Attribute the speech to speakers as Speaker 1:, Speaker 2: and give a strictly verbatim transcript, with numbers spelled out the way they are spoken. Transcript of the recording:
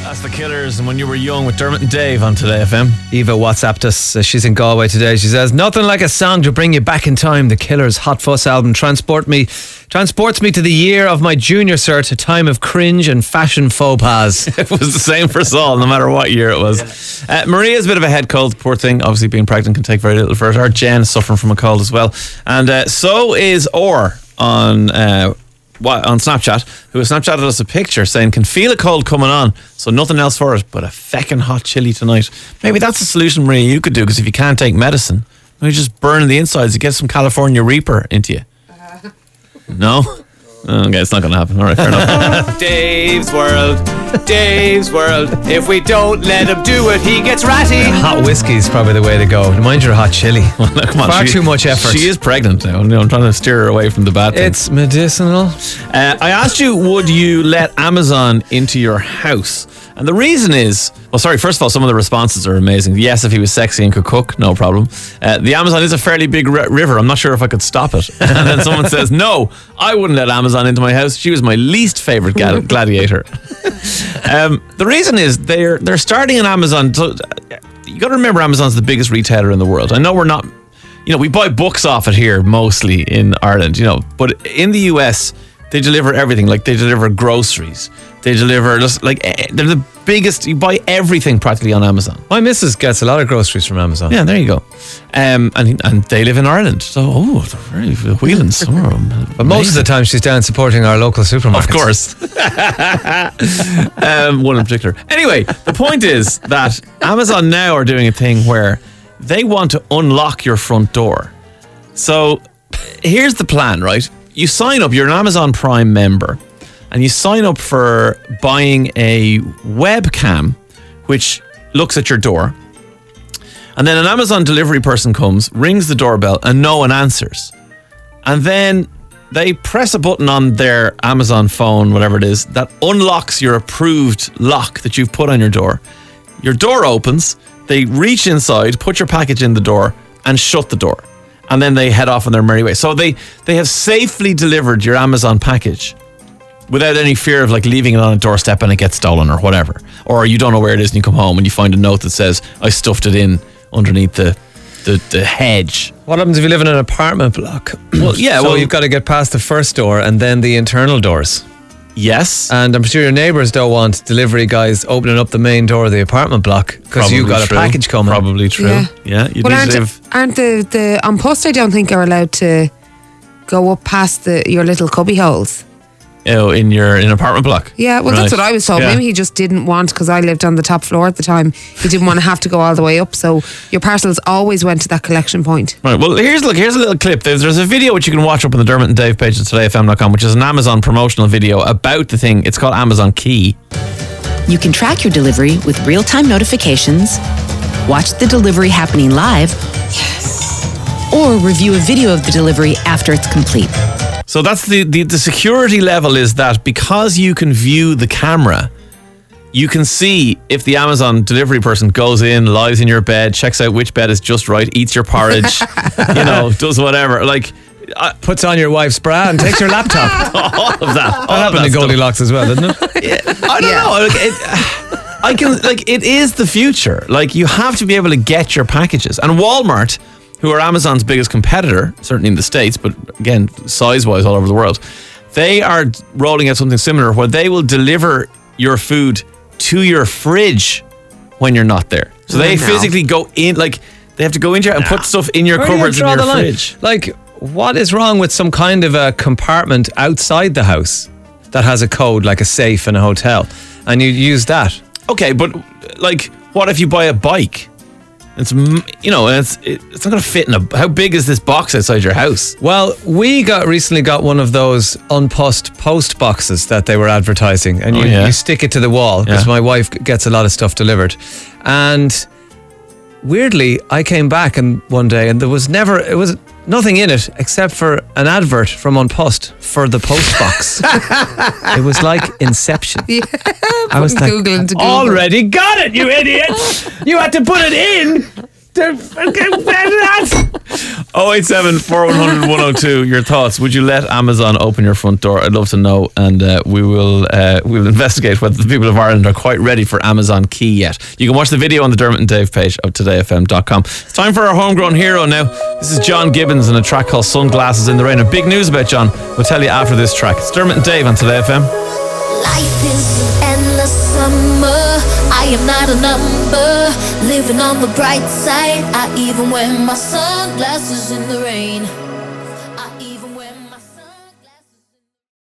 Speaker 1: That's The Killers and When You Were Young with Dermot and Dave on Today F M.
Speaker 2: Eva WhatsApped us. Uh, she's in Galway today. She says, nothing like a song to bring you back in time. The Killers' Hot Fuss album transport me, transports me to the year of my junior cert, a time of cringe and fashion faux pas.
Speaker 1: It was the same for us all, no matter what year it was. Uh, Maria's a bit of a head cold, poor thing. Obviously being pregnant can take very little for her. Jen is suffering from a cold as well. And uh, so is Orr on... Uh, on Snapchat, who has Snapchatted us a picture saying, can feel a cold coming on, so nothing else for it but a feckin' hot chili tonight. Maybe that's a solution, Maria, you could do, because if you can't take medicine, you just burn the insides, you get some California Reaper into you. Uh, no? Okay, it's not going to happen. All right, fair enough. Dave's World, Dave's World. If we don't let him do it, he gets ratty.
Speaker 2: Hot whiskey is probably the way to go. Mind your hot chili.
Speaker 1: Well, no, come on,
Speaker 2: Far
Speaker 1: she,
Speaker 2: too much effort.
Speaker 1: She is pregnant now. I'm trying to steer her away from the bad thing.
Speaker 2: It's medicinal.
Speaker 1: Uh, I asked you, would you let Amazon into your house? And the reason is, well, sorry, first of all, some of the responses are amazing. Yes, if he was sexy and could cook, no problem. Uh, the Amazon is a fairly big r- river. I'm not sure if I could stop it. And then someone says, no, I wouldn't let Amazon into my house. She was my least favorite ga- gladiator. um, the reason is they're they're starting an Amazon. To, you got to remember, Amazon's the biggest retailer in the world. I know we're not, you know, we buy books off it here mostly in Ireland, you know, but in the U S, they deliver everything. Like they deliver groceries. They deliver just like they're the biggest. You buy everything practically on Amazon.
Speaker 2: My missus gets a lot of groceries from Amazon.
Speaker 1: Yeah, there you go. Um, and and they live in Ireland, so oh, they're very wheeling some of them.
Speaker 2: But most of the time, she's down supporting our local supermarket.
Speaker 1: Of course. um, one in particular. Anyway, the point is that Amazon now are doing a thing where they want to unlock your front door. So here's the plan, right? You sign up. You're an Amazon Prime member. And you sign up for buying a webcam which looks at your door. And then an Amazon delivery person comes, rings the doorbell, and no one answers. And then they press a button on their Amazon phone, whatever it is, that unlocks your approved lock that you've put on your door. Your door opens, they reach inside, put your package in the door, and shut the door. And then they head off on their merry way. So they, they have safely delivered your Amazon package without any fear of like leaving it on a doorstep and it gets stolen or whatever. Or you don't know where it is and you come home and you find a note that says, I stuffed it in underneath the the, the hedge.
Speaker 2: What happens if you live in an apartment block?
Speaker 1: Well, yeah,
Speaker 2: so
Speaker 1: well,
Speaker 2: you've got to get past the first door and then the internal doors.
Speaker 1: Yes.
Speaker 2: And I'm sure your neighbours don't want delivery guys opening up the main door of the apartment block because you've got
Speaker 1: true.
Speaker 2: a package coming.
Speaker 1: Probably true.
Speaker 3: Yeah.
Speaker 1: Yeah. You'd
Speaker 3: Well,
Speaker 1: need
Speaker 3: aren't,
Speaker 1: to live.
Speaker 3: aren't the, the on post, I don't think are allowed to go up past the your little cubby holes.
Speaker 1: Oh, in your in an apartment block.
Speaker 3: Yeah, well,
Speaker 1: Right.
Speaker 3: that's what I was told.
Speaker 1: Yeah.
Speaker 3: Maybe he just didn't want, because I lived on the top floor at the time, he didn't want to have to go all the way up. So your parcels always went to that collection point.
Speaker 1: Right. Well, here's look. Here's a little clip. There's, there's a video which you can watch up on the Dermot and Dave page at today f m dot com, which is an Amazon promotional video about the thing. It's called Amazon Key.
Speaker 4: You can track your delivery with real-time notifications, watch the delivery happening live, yes, or review a video of the delivery after it's complete.
Speaker 1: So that's the, the the security level is that because you can view the camera, you can see if the Amazon delivery person goes in, lies in your bed, checks out which bed is just right, eats your porridge, you know, does whatever. Like, I,
Speaker 2: Puts on your wife's bra and takes your laptop.
Speaker 1: all of that. All
Speaker 2: That
Speaker 1: of
Speaker 2: happened
Speaker 1: that
Speaker 2: to
Speaker 1: stuff.
Speaker 2: Goldilocks as well, didn't it?
Speaker 1: Yeah, I don't
Speaker 3: Yeah.
Speaker 1: know. Like, it, I can like it is the future. Like, you have to be able to get your packages. And Walmart, who are Amazon's biggest competitor, certainly in the States, but again, size-wise all over the world, they are rolling out something similar where they will deliver your food to your fridge when you're not there. So they
Speaker 3: Oh, no.
Speaker 1: physically go in, like, they have to go in there and put stuff in your
Speaker 2: Where do you
Speaker 1: cupboards in
Speaker 2: draw
Speaker 1: your
Speaker 2: the line?
Speaker 1: fridge.
Speaker 2: Like, what is wrong with some kind of a compartment outside the house that has a code like a safe in a hotel, and you use that?
Speaker 1: Okay, but like, what if you buy a bike? It's m- you know, it's it, it's not going to fit in a. How big is this box outside your house?
Speaker 2: Well, we got recently got one of those unpost post boxes that they were advertising, and
Speaker 1: Oh,
Speaker 2: you,
Speaker 1: yeah.
Speaker 2: you stick it to the wall because
Speaker 1: Yeah.
Speaker 2: my wife gets a lot of stuff delivered. And weirdly, I came back and one day and there was never, it was nothing in it except for an advert from Unpost for the post box. It was like Inception.
Speaker 3: Yeah,
Speaker 2: I was like,
Speaker 3: Google into Google.
Speaker 2: already got it, you idiot! You had to put it in.
Speaker 1: oh eight seven, four one zero zero, one oh two. Your thoughts. Would you let Amazon open your front door? I'd love to know. And uh, we will uh, we'll investigate whether the people of Ireland are quite ready for Amazon Key yet. You can watch the video on the Dermot and Dave page of today f m dot com. It's time for our homegrown hero now. This is John Gibbons and a track called Sunglasses in the Rain. And big news about John. We'll tell you after this track. It's Dermot and Dave on Today F M.
Speaker 5: Life is an endless summer. I am not a number. Living on the bright side. I even wear my sunglasses in the rain.